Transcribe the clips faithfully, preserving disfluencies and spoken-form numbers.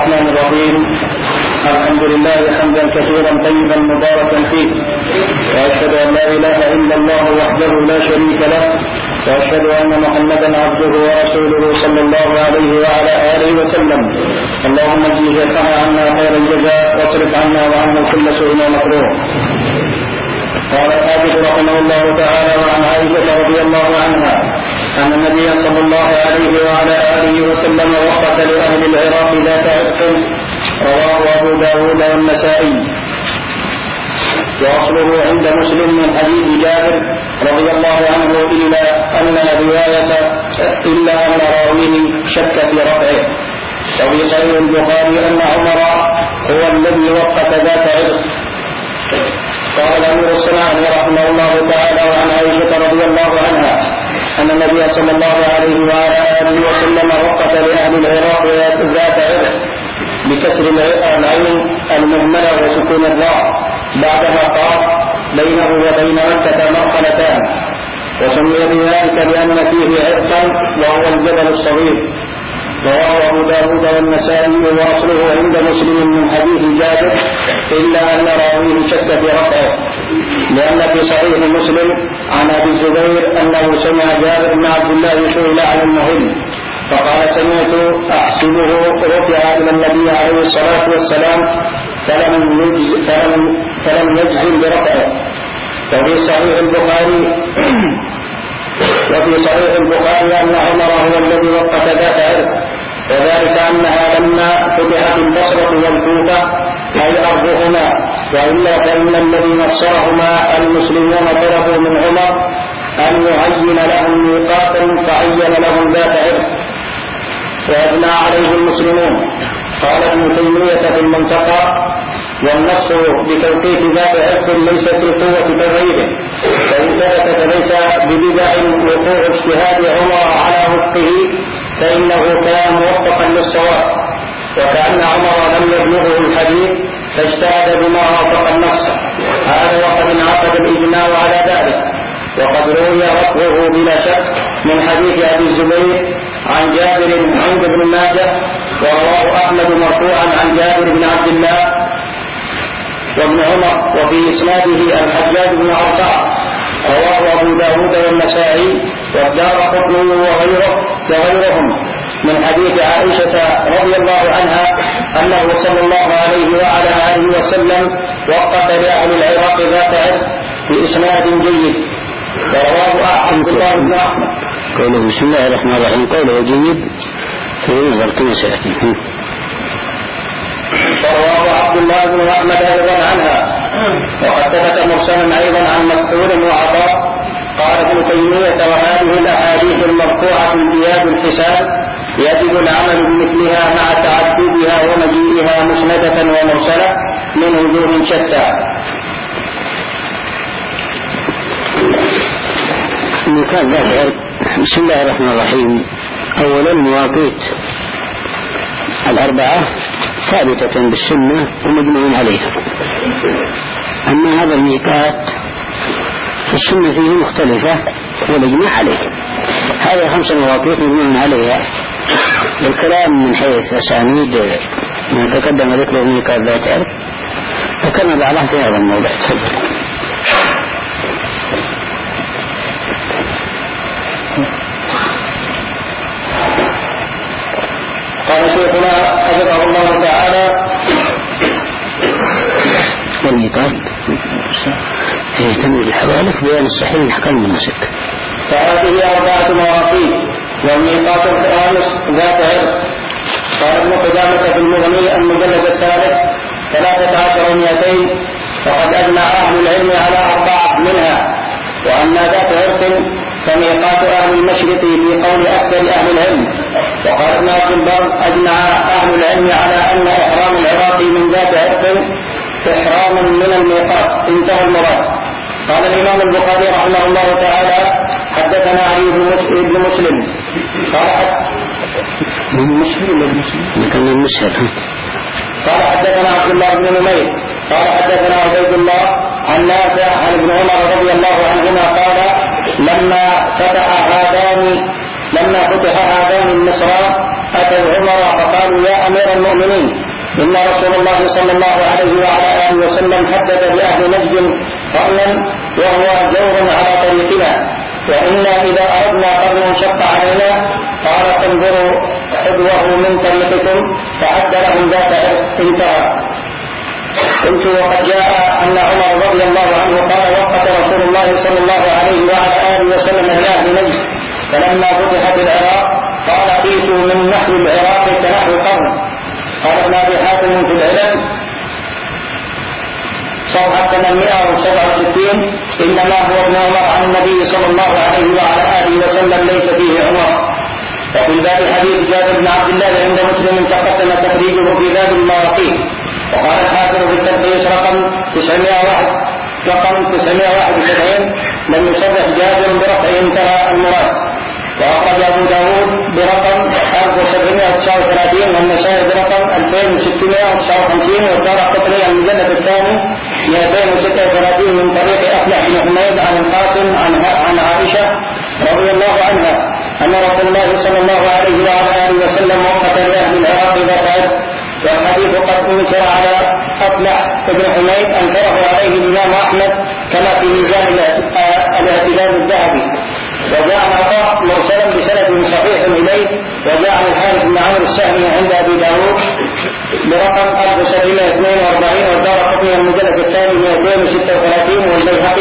الرحمن الرحيم. الحمد لله حمدا كثيرا طيبا مباركا فيه، وأشهد أن لا إله إلا الله وحده لا شريك له، وأشهد أن محمدا عبده ورسوله صلى الله عليه وعلى آله وسلم. اللهم اجزه عنا خير الجزاء واصرف عنا وعنه كل سوء ومكروه. قال الحافظ رحمه الله تعالى: وعن عائشة رضي الله عنها أن النبي صلى الله عليه وعلى آله وسلم وقف لأهل العراق ذات عرق، رواه أبو داود والنسائي. وأصله عند مسلم من حديث جابر رضي الله عنه إلا أن رواية إلا أن راويه شك في رفعه. وفي صحيح البخاري أن عمر هو الذي وقف ذات عرق. قال الأمير الصنعاني رحمه الله تعالى: وعن عائشة رضي الله عنها أن النبي صلى الله عليه وعلى آله وسلم وقف لأهل العراق ذات عرق بكسر العين المهملة وسكون الراء، بعدها قال: بينه وبين مكة مرحلتان، وسمي بذلك لأن فيه عرقا وهو الجبل الصغير. رواه أبو داود والنسائي. وأصله عند مسلم من حديث جابر إلا أن راويه شك في رفعه، لأن في صحيح مسلم عن أبي الزبير أنه سمع جابر بن عبد الله سئل عن المهم فقال: سمعت أحسبه رفع إلى النبي عليه الصلاة والسلام فلم يجزم فلم فلم يجزم برفعه. وفي صحيح البخاري وفي صحيح البخاري أن عمر هو الذي وقف ذات عرق، وذلك أنها لما فتحت البصرة والكوفة أي أرضهما، وإلا فإن الذي نصرهما المسلمون طلبوا من عمر أن يعين لهم ميقاتا فعين لهم ذات عرق، فأبنى عليه المسلمون. قال ابن تيمية في المنتقى: والنص بتوقيت ذات عرق ليس في قوة تغييره، فإن ثبت فليس ببدع وقوع اجتهاد عمر على وفقه، فإنه كان موفقا للصواب، وكأن عمر لم يبلغه الحديث فاجتهد بما وافق النص. هذا وقد انعقد الإجماع على ذلك. وقد روي رفعه بلا شك من حديث أبي الزبير عن جابر عند ابن ماجه، ورواه أحمد مرفوعا عن جابر بن عبد الله وابن عمر، وفي إسناده الحجاج بن أرطاة. رواه أبو داود والنسائي والدارقطني وغيره وغيرهم من حديث عائشة رضي الله عنها أنه صلى الله عليه وعلى آله وسلم وقف لأهل العراق ذات عرق بإسناد جيد. ورواه عبد الله بن أحمد. قوله بسم الله الرحمن الرحيم قوله جيد فينظر كما سيأتي. ورواه عبد الله بن أحمد أيضا عنها. وقد ثبت مرسلا أيضا عن مكحول وعطاء. قال ابن تيمية: وهذه الأحاديث المرفوعة امتياز الحساب يجب العمل بمثلها مع تعددها ومجيئها مسندة ومرسلة من وجوه شتى. مثال ذلك بسم الله الرحمن الرحيم. أولا مواقيت الأربعة ثابتة بالسنة ومجمع عليها. أما هذا الميقات فالسنة فيه مختلفة والإجماع عليه. هذه خمس مواقيت مجمع عليها. والكلام من حيث أسانيد ما تقدم ذكره ميقات ذات عرق ذكرنا بعضها في هذا الموضوع. تفضل. قال شيخنا حفظه الله تعالى: والميقات يهتم بالحوالف بيان الصحيح من حكم المناسك. فهذه أربعة مواقيت، والميقات الخامس ذات عرق. قال ابن قدامة في المغني المجلد الثالث ثلاثة عشر ومئتين: وقد أجمع أهل العلم على أربعة منها، وأما ذات عرق فميقات أهل المشرق في قول أكثر أهل العلم. وقال ابن عبد البر: أجمع أهل العلم على أن إحرام العراق من ذات عرق إحرام من الميقات. انتهى المراد. قال الإمام البخاري رحمه الله تعالى: حدثنا علي بن مسلم قال قال حدثنا عبد الله بن نمير قال حدثنا عبيد الله عن نافع عن ابن عمر رضي الله عنهما قال: لما فتح هذان لما فتح هذان المصران أتوا عمر فقالوا يا أمير المؤمنين إن رسول الله صلى الله عليه وعلى آله وسلم حدد لأهل نجد قرنا وهو جور على طريقنا، وإنا إذا أردنا قرن شق علينا قال انظروا حدوه من طريقكم فعد لهم ذات عرق. انتهى. قلت وقد جاء أن عمر رضي الله عنه قال وقت رسول الله صلى الله عليه وعلى آله وسلم إلى أهل نجد فلما فتحت العراق قال قيسوا من نحو العراق كنحو قرن. قال ابن أبي حاتم في العلم صفحة ثمانمائة وسبعة وستين إنما هو ابن عمر عن النبي صلى الله عليه وعلى آله وسلم ليس فيه عمر. وفي الباب حديث جابر بن عبد الله عند مسلم تقدم تخريجه في باب المواقيت. وقال الحافظ في التلخيص رقم تسعمائة وواحد رقم تسعمائة وواحد وسبعين لم يصرح جابر برفع انتهى المراد. وأخرج أبو داود برقم ألف وسبعمائة وتسعة وثلاثين والنسائي برقم ألفين وستمائة وتسعة وخمسين والدارقطني المجلد الثاني مئتين وستة وثلاثين من طريق أفلح بن حميد عن القاسم عن عن عائشة رضي الله عنها أن رسول الله صلى الله عليه وعلى آله وسلم وقت لأهل العراق ذات عرق. والحديث قد أنكر على أفلح بن حميد أنكره عليه الإمام أحمد كما في ميزان الاعتدال الذهبي. وجاء عطاء مرسلا بسند صحيح إليه. وجاء الحارث بن عمرو السهمي عند أبي داود برقم ألف وسبعمائة واثنين وأربعين والدارقطني المجلد الثاني مئتين وستة وثلاثين والبيهقي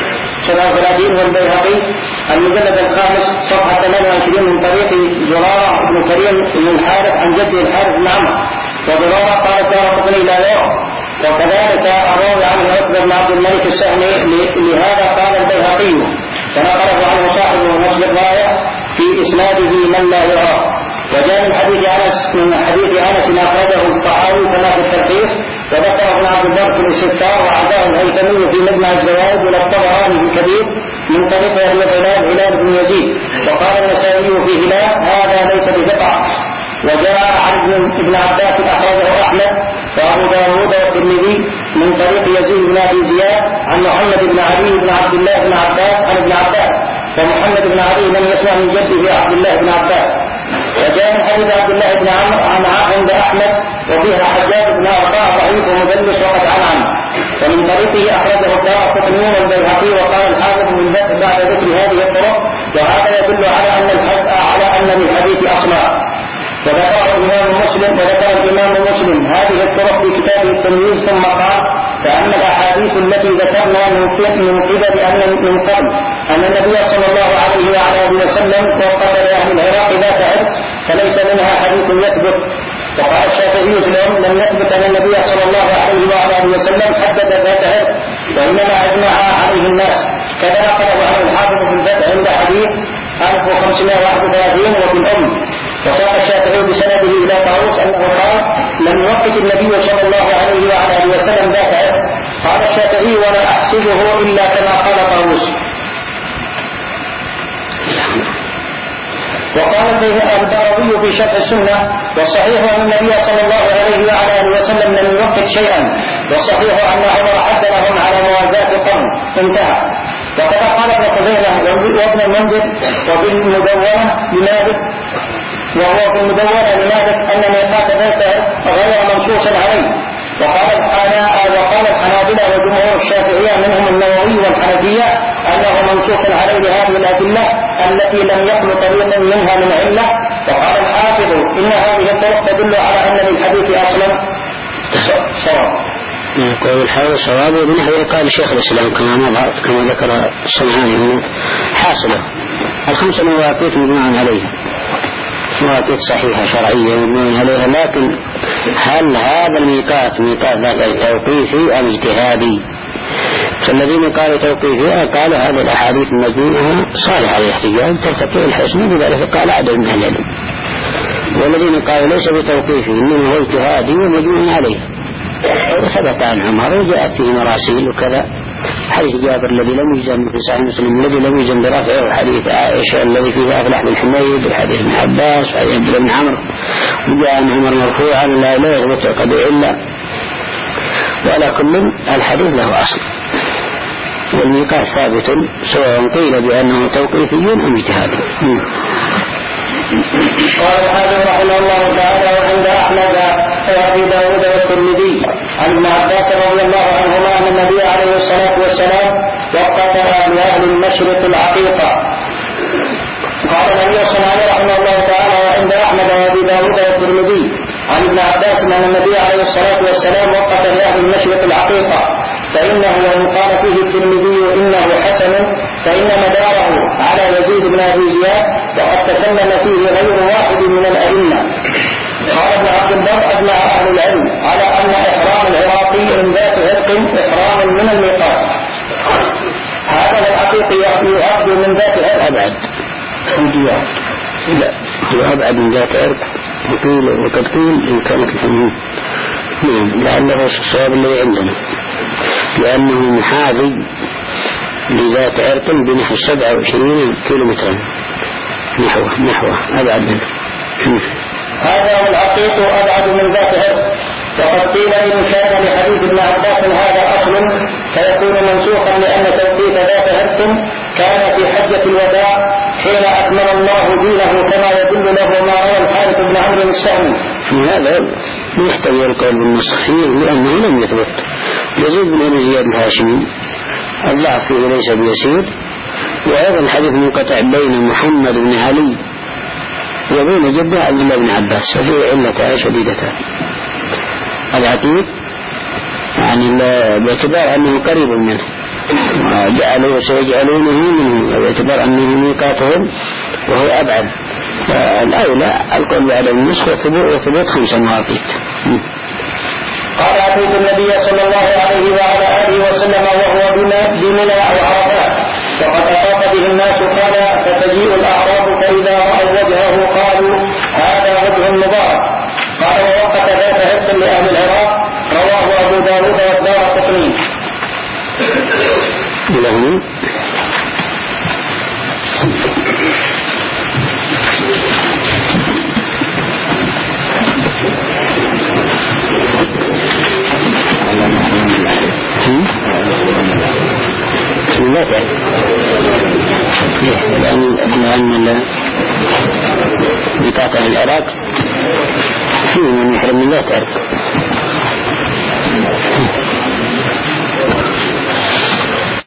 سبعة وثلاثين والبيهقي المجلد الخامس صفحة ثمانية وعشرين من طريق زرارة بن كريم بن الحارث عن جده الحارث بن عمرو. وزرارة قال الدارقطني لا يرى. وكذلك الراوي عنه عقبة بن عبد الملك السهمي لهذا قال البيهقي فنقله عنه صاحب نصب الراية في إسناده من لا يرى. وجاء من حديث أنس من حديث أنس أخرجه الطحاوي كما في التلخيص وذكره ابن عبد البر في الاستذكار وعزاه الهيثمي في مجمع الزوائد والطبراني في الكبير من طريق أبي هلال هلال بن يزيد. وقال النسائي في هلال هذا ليس بثقة. وجاء عن ابن عباس أخرجه أحمد وأبو داود والترمذي من طريق يزيد بن أبي زياد عن محمد بن علي بن عبد الله بن عباس عن ابن عباس. ومحمد بن علي لم يسمع من جده عبد الله بن عباس. وجاء من حديث عبد الله بن عمرو عن عند أحمد وفيها حجاج بن أربعة ضعيف ومدلس وقد عن عنه. ومن طريقه أخرجه الدارقطني والبيهقي. وقال الحافظ من ذكر بعد ذكر هذه الطرق وهذا يدل على أن على أن للحديث أصلا. وذكر الإمام مسلم وذكر الإمام مسلم هذه الطرق في كتابه التمييز ثم قال فأما الأحاديث التي ذكرنا من قبل أن من قبل أن النبي صلى الله عليه وعلى آله وسلم وقت لأهل العراق ذات عرق فليس منها حديث يثبت. وقال الشافعي في الأم لم يثبت أن النبي صلى الله عليه وعلى آله وسلم حدد ذات عرق وإنما أجمع عليه الناس. كذا نقله عن الحافظ في الفتح عند حديث ألف وخمسمائة وواحد وثلاثين وفي الأم. وساق الشافعي بسنده إلى طاووس أنه قال لم يوقت النبي صلى الله عليه وعلى آله وسلم ذات عرق. قال الشافعي ولا أحسبه إلا كما قال طاووس. وقال البغوي في شرح السنة والصحيح أن النبي صلى الله عليه وعلى آله وسلم لم يوقت شيئا والصحيح أن عمر حد لهم على موازاة القرن. انتهى. وكذا قال ابن خزيمة وابن المنذر وفي المدونة لمالك وهو في المدونة لمالك أن ميقات ذات غير منصوص عليه. وقال وقال الحنابلة وجمهور الشافعية منهم النووي والحنفية أنه منصوص عليه هذه الأدلة التي لم يخل طريق منها من علة. وقال الحافظ إن هذه الطرق تدل على أن للحديث أصلا صواب. يقول الحافظ صواب وبنحوه قال شيخ الإسلام كما مظهر كما ذكر الصنعاني حاصله الخمس مواقيت مبنى عليها مواقيت صحيحة شرعية مبنى عليها. لكن هل هذا الميقات ميقات توقيفي أم اجتهادي؟ فالذين قالوا توقيفي قالوا هذه الأحاديث المجموعة صالحة للاحتجاج ترتكب الحسن بذلك قال عدد من أهل العلم. والذين قالوا ليس بتوقيفي إنما هو اجتهادي ومجموع عليه. وثبت عن عمر وجاءت فيه مراسيل وكذا حديث جابر الذي لم يجزم في صحيح مسلم الذي لم يجزم برفعه وحديث عائشة الذي فيه أفلح بن حميد وحديث ابن عباس وحديث ابن بن عمرو وجاء عن عمر مرفوعا لا لا يثبت قد إلا. وعلى كل الحديث له أصل والميقات ثابت سواء قيل بأنه توقيفي أم اجتهادي. قال الحافظ رحمه الله تعالى وعند أحمد وأبي داود والترمذي عن ابن عباس رضي الله عنهما أن النبي عليه الصلاة والسلام وقت لأهل المشرق العقيقة. قال النبي صلى الله عليه رحمه الله تعالى وعند أحمد وأبي داود والترمذي عن ابن عباس أن النبي عليه الصلاة والسلام وقت لأهل المشرق العقيقة، فإنه وإن قال فيه الترمذي إنه حسن فإن مداره على يزيد بن أبي زياد وقد تكلم فيه غير واحد من الأئمة. قال ابن عبد البر أجمع أهل العلم على أن إحرام العراقي من ذات عرق إحرام من الميقات. هذا العقيق يؤخذ من ذات عرق أبعد لا هو أبعد من ذات عرق وقيل وقد قيل إن كانت الحدود لعله الصواب الذي عندنا لأنه محاذي لذات عرق بنحو سبعة وعشرين كيلومترا نحوه نحوه أبعد منه. هذا والعقيق أبعد من ذات عرق. وقد قيل إن كان لحديث ابن عباس هذا أصل فيكون منسوخا لأن توقيت ذات عرق كان في حجة الوداع حين أكمل الله دينه كما يدل له ما روى الحارث بن عمرو السهمي. هذا يحتاج القول بالنسخ فيه لأنه لم يثبت. يزيد بن أبي زياد الهاشمي الضعف فيه ليس بيسير، وأيضا الحديث منقطع بين محمد بن علي وبين جده عبد الله بن عباس ففيه علتان شديدتان. العقيق يعني باعتبار أنه قريب منه جعلوا سيجعلونه منه باعتبار أنه ميقاتهم وهو أبعد، فالأولى القول بعد النسخ وثبوت خمس مواقيت. قال أتيت النبي صلى الله عليه وعلى آله وسلم وهو بمنى أو عرفات وقد أطاف به الناس قال فتجيء الأعراب فإذا رأوا وجهه قالوا هذا وجه مبارك. قال ووقت ذات عرق لأهل العراق رواه أبو داود والدارقطني. لهم لا تعرف لأن بقاطع العراق فيه من يحرم لا تعرف